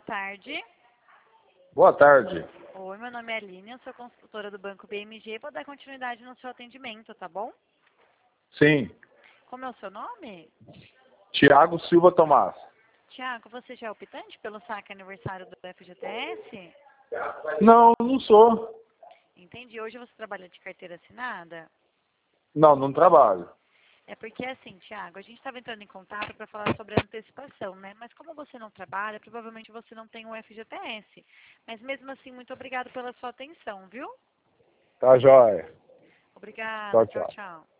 tarde. Boa tarde. Oi, meu nome é Aline, eu sou consultora do Banco BMG. Vou dar continuidade no seu atendimento, tá bom? Sim. Como é o seu nome? Tiago Silva Tomás. Tiago, você já é optante pelo saque aniversário do FGTS? Não, não sou. Entendi. Hoje você trabalha de carteira assinada? Não, não trabalho. É porque assim, Tiago, a gente estava entrando em contato para falar sobre a antecipação, né? Mas como você não trabalha, provavelmente você não tem o FGTS. Mas mesmo assim, muito obrigado pela sua atenção, viu? Tá joia. Obrigada. Tchau, Tchau, tchau. tchau.